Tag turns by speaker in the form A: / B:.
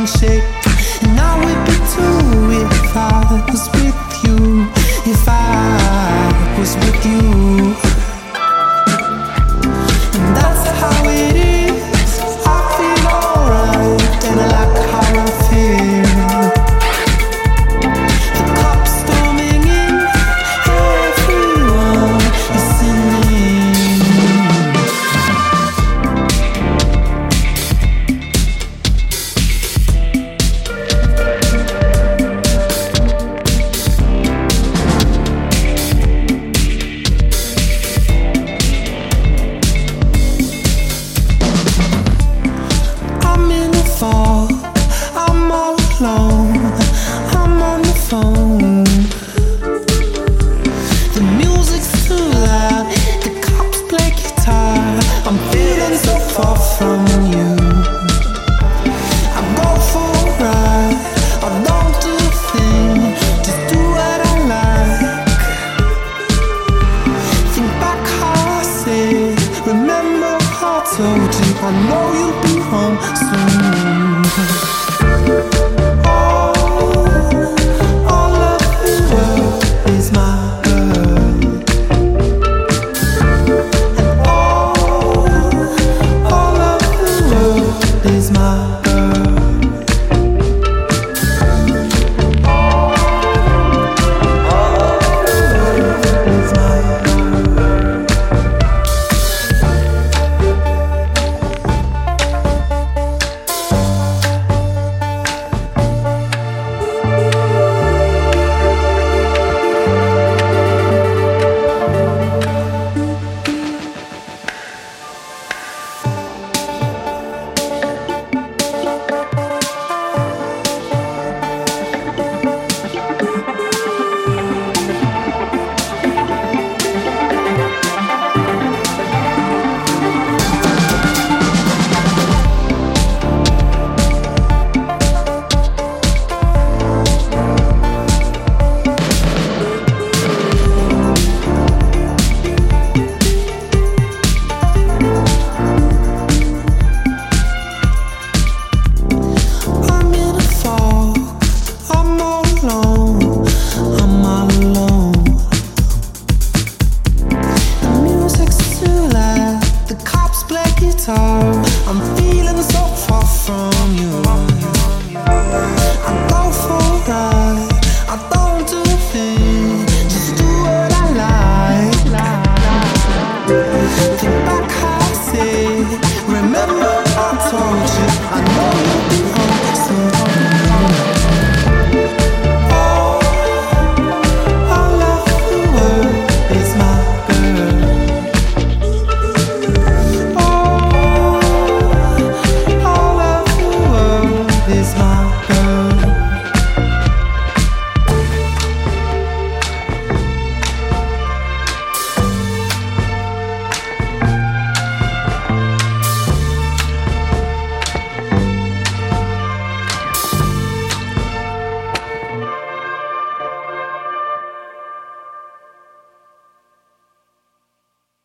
A: shake. And I would be too if I was with you. If I was with you. And that's how it is. I feel alright, and I like how I feel. The cup's storming in, everyone is singing. I'm in the fog, I'm all alone, I'm on the phone. The music's too loud, the cops play guitar. I'm feeling so far from you. I go for a ride, I don't do a thing, just do what I like. Think back how I said, remember how I told you I know you'll be home soon. All of the world is my world. And all of the world is my world. Is my world. I'm in a fog, I'm all alone, I'm all alone. The music's too loud, the cops play guitar. I'm feeling so far from you.